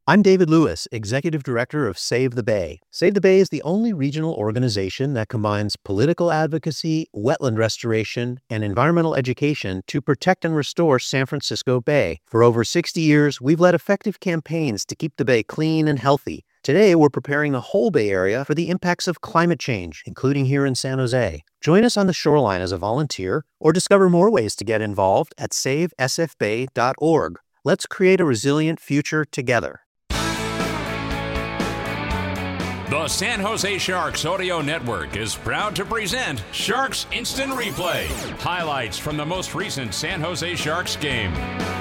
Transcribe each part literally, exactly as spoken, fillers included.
I'm David Lewis, Executive Director of Save the Bay. Save the Bay is the only regional organization that combines political advocacy, wetland restoration, and environmental education to protect and restore San Francisco Bay. For over sixty years, we've led effective campaigns to keep the Bay clean and healthy. Today, we're preparing the whole Bay Area for the impacts of climate change, including here in San Jose. Join us on the shoreline as a volunteer or discover more ways to get involved at save s f bay dot org. Let's create a resilient future together. The San Jose Sharks Audio Network is proud to present Sharks Instant Replay. Highlights from the most recent San Jose Sharks game.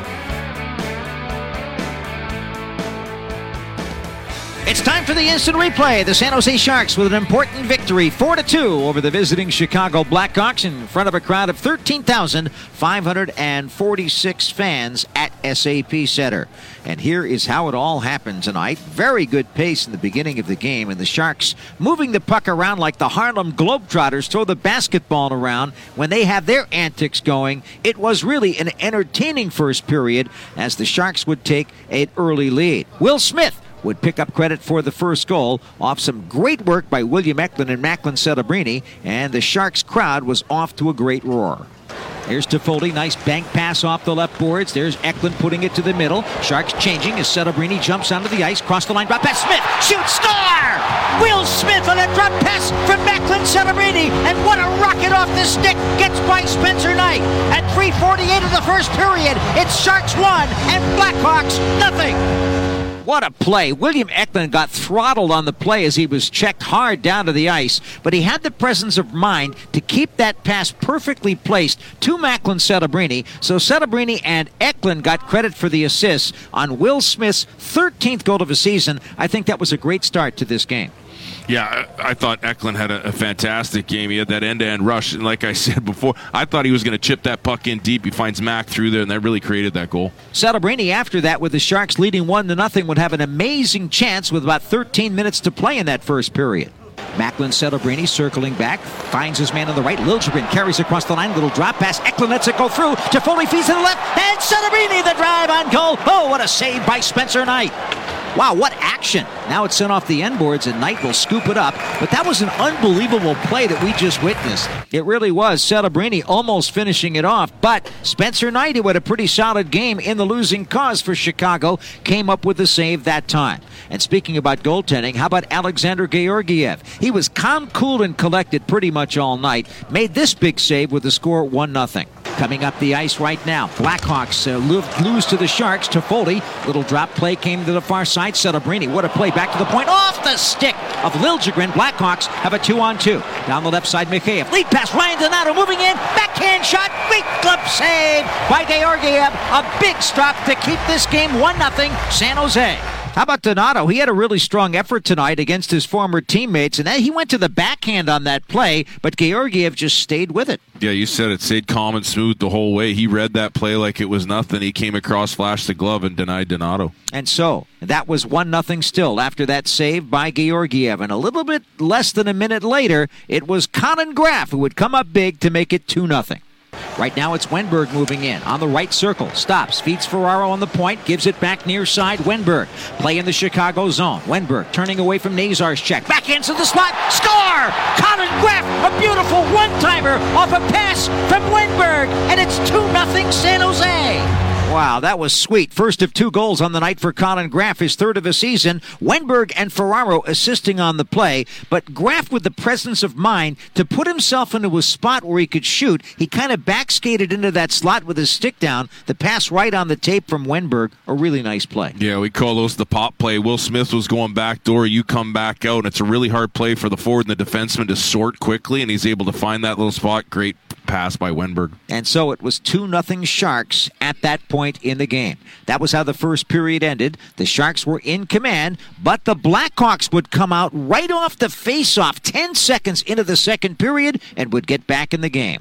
It's time for the instant replay. The San Jose Sharks with an important victory, four to two over the visiting Chicago Blackhawks in front of a crowd of thirteen thousand five hundred forty-six fans at S A P Center. And here is how it all happened tonight. Very good pace in the beginning of the game, and the Sharks moving the puck around like the Harlem Globetrotters throw the basketball around when they have their antics going. It was really an entertaining first period as the Sharks would take an early lead. Will Smith would pick up credit for the first goal off some great work by William Eklund and Macklin Celebrini, and the Sharks crowd was off to a great roar. Here's Toffoli, nice bank pass off the left boards. There's Eklund putting it to the middle. Sharks changing as Celebrini jumps onto the ice, cross the line, drop pass, Smith, shoots, score! Will Smith on a drop pass from Macklin Celebrini, and what a rocket off the stick gets by Spencer Knight. At three forty-eight of the first period, it's Sharks one and Blackhawks nothing. What a play. William Eklund got throttled on the play as he was checked hard down to the ice, but he had the presence of mind to keep that pass perfectly placed to Macklin Celebrini, so Celebrini and Eklund got credit for the assists on Will Smith's thirteenth goal of the season. I think that was a great start to this game. Yeah, I, I thought Eklund had a, a fantastic game. He had that end-to-end rush, and like I said before, I thought he was going to chip that puck in deep. He finds Mack through there, and that really created that goal. Celebrini, after that, with the Sharks leading one to nothing, would have an amazing chance with about thirteen minutes to play in that first period. Macklin Celebrini circling back, finds his man on the right. Liljegren carries across the line, little drop pass. Eklund lets it go through. Toffoli feeds to the left, and Celebrini the drive on goal. Oh, what a save by Spencer Knight. Wow, what action. Now it's sent off the end boards, and Knight will scoop it up. But that was an unbelievable play that we just witnessed. It really was. Celebrini almost finishing it off. But Spencer Knight, who had a pretty solid game in the losing cause for Chicago, came up with the save that time. And speaking about goaltending, how about Alexander Georgiev? He was calm, cool, and collected pretty much all night. Made this big save with the score one nothing. Coming up the ice right now, Blackhawks uh, lose to the Sharks. Toffoli, little drop play came to the far side. Celebrini, what a play, back to the point, off the stick of Liljegren. Blackhawks have a two-on-two. Down the left side, Mikheyev, lead pass, Ryan Donato moving in, backhand shot, weak glove save by Georgiev. A big stop to keep this game one nothing San Jose. How about Donato? He had a really strong effort tonight against his former teammates, and then he went to the backhand on that play, but Georgiev just stayed with it. Yeah, you said it. Stayed calm and smooth the whole way. He read that play like it was nothing. He came across, flashed the glove, and denied Donato. And so, that was one nothing still after that save by Georgiev. And a little bit less than a minute later, it was Colin Graf who would come up big to make it two nothing. Right now it's Wennberg moving in on the right circle. Stops, feeds Ferraro on the point, gives it back near side. Wennberg play in the Chicago zone. Wennberg turning away from Nazar's check. Backhands to the slot. Score! Colin Graf, a beautiful one-timer off a pass from Wennberg. And it's two nothing San Jose. Wow, that was sweet. First of two goals on the night for Colin Graf, his third of the season. Wennberg and Ferraro assisting on the play, but Graf with the presence of mind to put himself into a spot where he could shoot. He kind of backskated into that slot with his stick down. The pass right on the tape from Wennberg, a really nice play. Yeah, we call those the pop play. Will Smith was going back door, you come back out, and it's a really hard play for the forward and the defenseman to sort quickly, and he's able to find that little spot. Great pass by Wennberg. And so it was two nothing Sharks at that point in the game. That was how the first period ended. The Sharks were in command, but the Blackhawks would come out right off the face-off ten seconds into the second period and would get back in the game.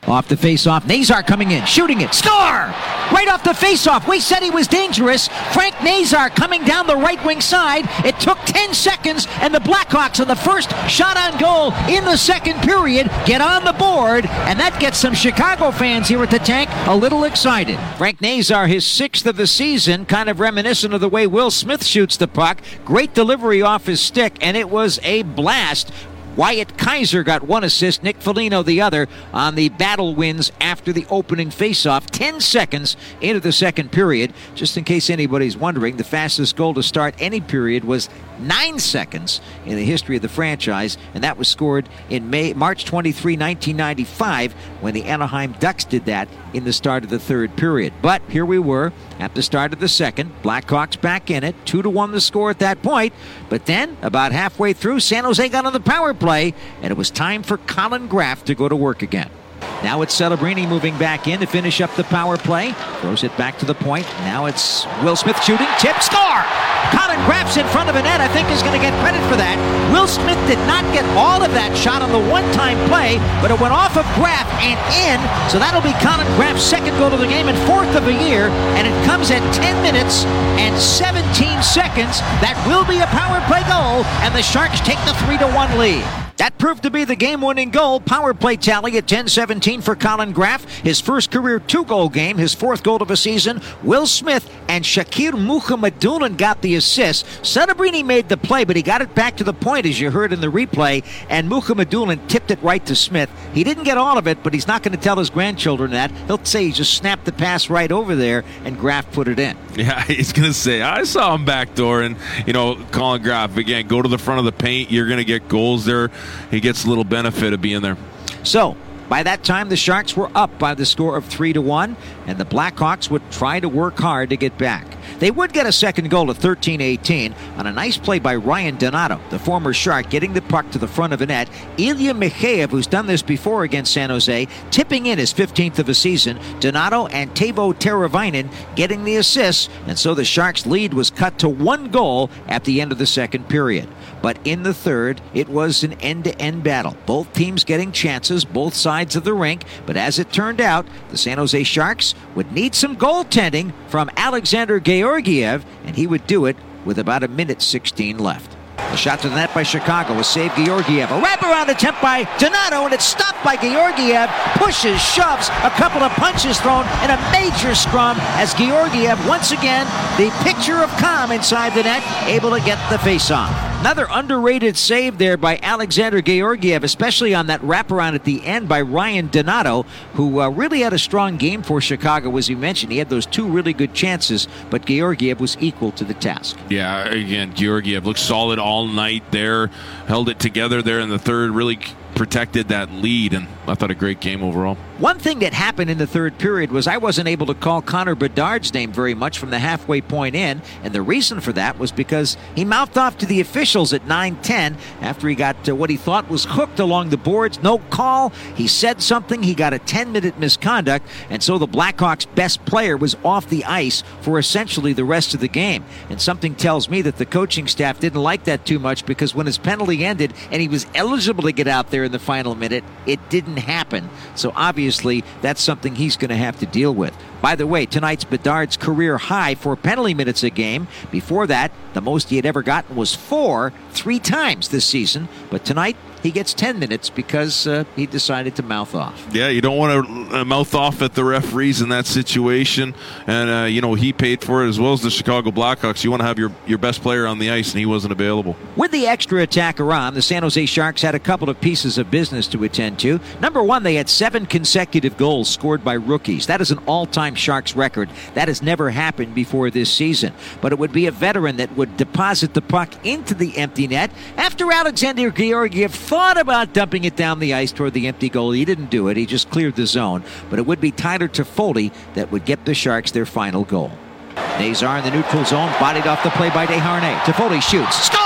Off the face-off, Nazar coming in, shooting it, score! Right off the face-off, we said he was dangerous. Frank Nazar coming down the right wing side. It took ten seconds, and the Blackhawks on the first shot on goal in the second period get on the board, and that gets some Chicago fans here at the tank a little excited. Frank Nazar, his sixth of the season, kind of reminiscent of the way Will Smith shoots the puck. Great delivery off his stick, and it was a blast. Wyatt Kaiser got one assist, Nick Foligno the other on the battle wins after the opening faceoff. Ten seconds into the second period. Just in case anybody's wondering, the fastest goal to start any period was nine seconds in the history of the franchise, and that was scored in May, March twenty-third, nineteen ninety-five, when the Anaheim Ducks did that in the start of the third period. But here we were at the start of the second. Blackhawks back in it, two to one the score at that point. But then, about halfway through, San Jose got on the power play, and it was time for Colin Graff to go to work again. Now it's Celebrini moving back in to finish up the power play. Throws it back to the point. Now it's Will Smith shooting. Tip, score! Colin Graff's in front of a net. I think is going to get credit for that. Will Smith did not get all of that shot on the one-time play, but it went off of Graff and in. So that'll be Colin Graff's second goal of the game and fourth of the year. And it comes at ten minutes and seventeen seconds. That will be a power play goal, and the Sharks take the three to one lead. That proved to be the game-winning goal. Power play tally at ten seventeen for Colin Graff. His first career two-goal game, his fourth goal of a season. Will Smith and Shakir Mukhamadullin got the assist. Celebrini made the play, but he got it back to the point, as you heard in the replay, and Mukhamadullin tipped it right to Smith. He didn't get all of it, but he's not going to tell his grandchildren that. He'll say he just snapped the pass right over there, and Graff put it in. Yeah, he's going to say, I saw him backdoor, and, you know, Colin Graff, again, go to the front of the paint. You're going to get goals there. He gets a little benefit of being there. So, by that time, the Sharks were up by the score of three to one, and the Blackhawks would try to work hard to get back. They would get a second goal at thirteen eighteen on a nice play by Ryan Donato, the former Shark, getting the puck to the front of the net. Ilya Mikheyev, who's done this before against San Jose, tipping in his fifteenth of the season. Donato and Teuvo Teravainen getting the assists, and so the Sharks' lead was cut to one goal at the end of the second period. But in the third, it was an end-to-end battle. Both teams getting chances, both sides of the rink. But as it turned out, the San Jose Sharks would need some goaltending from Alexander Georgiev, and he would do it with about a minute sixteen left. A shot to the net by Chicago, a save Georgiev. A wraparound attempt by Donato, and it's stopped by Georgiev. Pushes, shoves, a couple of punches thrown, and a major scrum as Georgiev, once again, the picture of calm inside the net, able to get the faceoff. Another underrated save there by Alexander Georgiev, especially on that wraparound at the end by Ryan Donato, who uh, really had a strong game for Chicago, as you mentioned. He had those two really good chances, but Georgiev was equal to the task. Yeah, again, Georgiev looked solid all night there, held it together there in the third, really protected that lead, and I thought a great game overall. One thing that happened in the third period was I wasn't able to call Connor Bedard's name very much from the halfway point in, and the reason for that was because he mouthed off to the officials at nine ten after he got uh, what he thought was hooked along the boards. No call. He said something. He got a ten-minute misconduct, and so the Blackhawks' best player was off the ice for essentially the rest of the game. And something tells me that the coaching staff didn't like that too much, because when his penalty ended and he was eligible to get out there in the final minute, it didn't happen. So obviously that's something he's going to have to deal with. By the way, tonight's Bedard's career high for penalty minutes a game. Before that, the most he had ever gotten was four, three times this season. But tonight, he gets ten minutes because uh, he decided to mouth off. Yeah, you don't want to mouth off at the referees in that situation. And, uh, you know, he paid for it as well as the Chicago Blackhawks. You want to have your, your best player on the ice, and he wasn't available. With the extra attacker on, the San Jose Sharks had a couple of pieces of business to attend to. Number one, they had seven consecutive goals scored by rookies. That is an all-time Sharks record. That has never happened before this season. But it would be a veteran that would deposit the puck into the empty net after Alexander Georgiev thought about dumping it down the ice toward the empty goal. He didn't do it. He just cleared the zone. But it would be Tyler Toffoli that would get the Sharks their final goal. Nazar in the neutral zone, bodied off the play by Desharnais. Toffoli shoots. Score!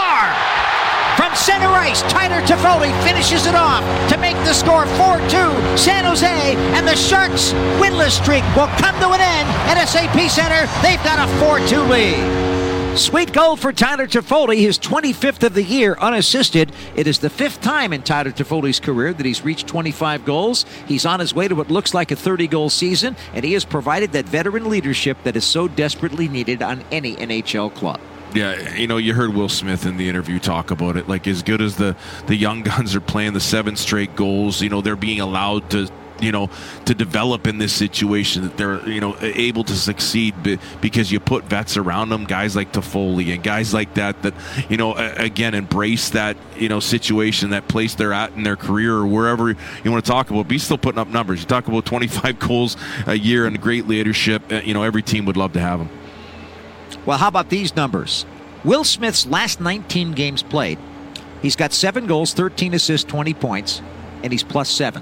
From center ice, Tyler Toffoli finishes it off to make the score four two San Jose, and the Sharks' winless streak will come to an end at S A P Center. They've got a four two lead. Sweet goal for Tyler Toffoli, his twenty-fifth of the year unassisted. It is the fifth time in Tyler Toffoli's career that he's reached twenty-five goals. He's on his way to what looks like a thirty-goal season, and he has provided that veteran leadership that is so desperately needed on any N H L club. Yeah, you know, you heard Will Smith in the interview talk about it. Like, as good as the, the young guns are playing the seven straight goals, you know, they're being allowed to, you know, to develop in this situation, that they're, you know, able to succeed because you put vets around them, guys like Toffoli and guys like that, that, you know, again, embrace that, you know, situation, that place they're at in their career or wherever you want to talk about. But he's still putting up numbers. You talk about twenty-five goals a year and great leadership. You know, every team would love to have him. Well, how about these numbers? Will Smith's last nineteen games played, he's got seven goals, thirteen assists, twenty points, and he's plus seven.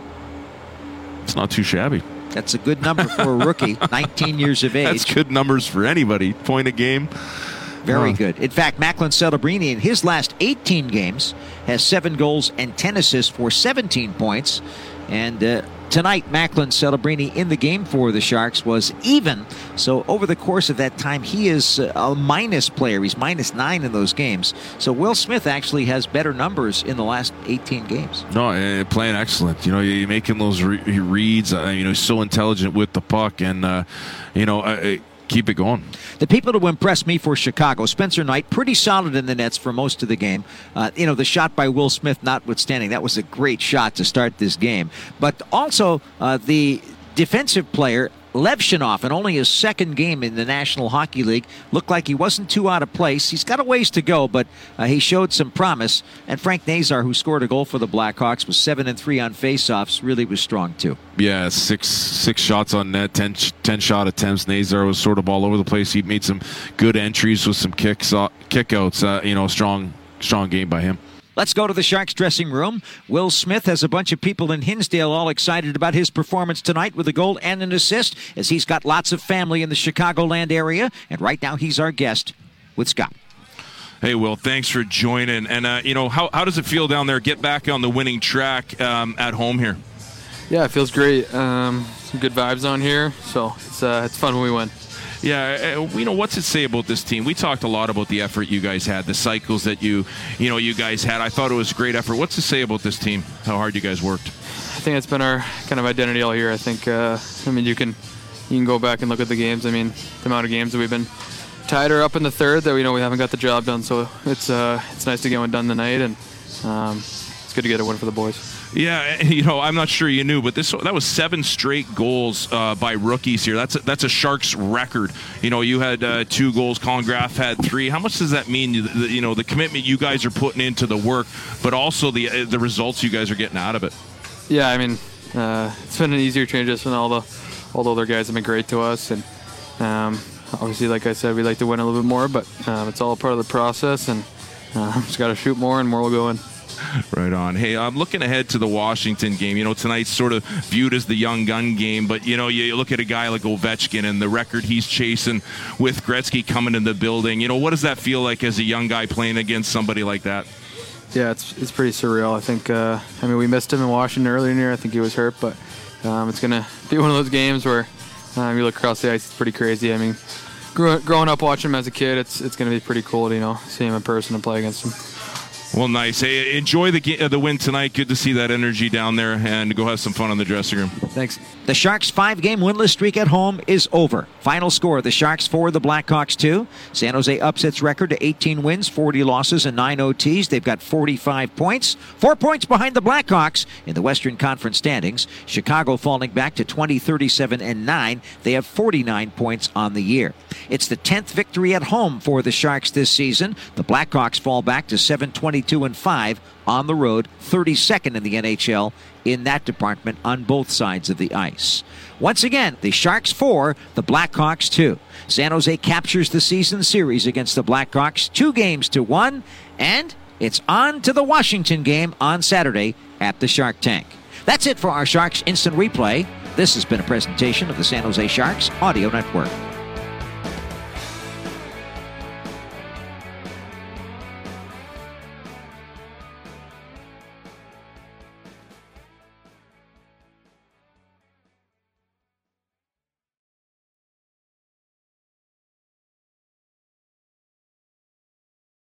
It's not too shabby. That's a good number for a rookie, nineteen years of age. That's good numbers for anybody. Point a game. Very uh, good. In fact, Macklin Celebrini in his last eighteen games has seven goals and ten assists for seventeen points. And uh, tonight, Macklin Celebrini in the game for the Sharks was even. So over the course of that time, he is a minus player. He's minus nine in those games. So Will Smith actually has better numbers in the last eighteen games. No, uh, playing excellent. You know, you're making those re- reads. Uh, you know, so intelligent with the puck, and uh, you know. Uh, Keep it going. The people who impressed me for Chicago, Spencer Knight, pretty solid in the nets for most of the game. Uh, you know, the shot by Will Smith notwithstanding, that was a great shot to start this game. But also uh, the defensive player, Levshunov, in only his second game in the National Hockey League, looked like he wasn't too out of place. He's got a ways to go, but uh, he showed some promise. And Frank Nazar, who scored a goal for the Blackhawks, was seven and three on faceoffs, really was strong too. Yeah, six six shots on net, ten, ten shot attempts. Nazar was sort of all over the place. He made some good entries with some kicks, uh, kickouts. Uh, you know, strong strong game by him. Let's go to the Sharks dressing room. Will Smith has a bunch of people in Hinsdale all excited about his performance tonight with a goal and an assist, as he's got lots of family in the Chicagoland area. And right now he's our guest with Scott. Hey, Will, thanks for joining. And, uh, you know, how, how does it feel down there? Get back on the winning track um, at home here. Yeah, it feels great. Um, some good vibes on here, so it's uh, it's fun when we win. Yeah, uh, you know, what's it say about this team? We talked a lot about the effort you guys had, the cycles that you, you know, you guys had. I thought it was a great effort. What's it say about this team, how hard you guys worked? I think it's been our kind of identity all year. I think, uh, I mean, you can you can go back and look at the games. I mean, the amount of games that we've been tied or up in the third that we know we haven't got the job done. So it's uh, it's nice to get one done tonight, and um, it's good to get a win for the boys. Yeah, you know, I'm not sure you knew, but this that was seven straight goals uh, by rookies here. That's a, that's a Sharks record. You know, you had uh, two goals. Colin Graff had three. How much does that mean? You, you know, the commitment you guys are putting into the work, but also the uh, the results you guys are getting out of it. Yeah, I mean, uh, it's been an easier transition. All the all the other guys have been great to us, and um, obviously, like I said, we like to win a little bit more, but um, it's all part of the process, and uh, just got to shoot more, and more will go in. Right on. Hey, I'm looking ahead to the Washington game. You know, tonight's sort of viewed as the young gun game, but, you know, you look at a guy like Ovechkin and the record he's chasing with Gretzky coming in the building. You know, what does that feel like as a young guy playing against somebody like that? Yeah, it's it's pretty surreal. I think, uh, I mean, we missed him in Washington earlier in the year. I think he was hurt, but um, it's going to be one of those games where um, you look across the ice, it's pretty crazy. I mean, grew, growing up watching him as a kid, it's it's going to be pretty cool to, you know, see him in person and play against him. Well, nice. Hey, enjoy the uh, the win tonight. Good to see that energy down there, and go have some fun in the dressing room. Thanks. The Sharks' five-game winless streak at home is over. Final score, the Sharks four, the Blackhawks two. San Jose ups its record to eighteen wins, forty losses, and nine O Ts. They've got forty-five points, four points behind the Blackhawks in the Western Conference standings. Chicago falling back to twenty, thirty-seven, and nine. They have forty-nine points on the year. It's the tenth victory at home for the Sharks this season. The Blackhawks fall back to seven, twenty-two, and five on the road, thirty-second in the N H L in that department on both sides of the ice. Once again, the Sharks four, the Blackhawks two. San Jose captures the season series against the Blackhawks, two games to one, and it's on to the Washington game on Saturday at the Shark Tank. That's it for our Sharks Instant Replay. This has been a presentation of the San Jose Sharks Audio Network.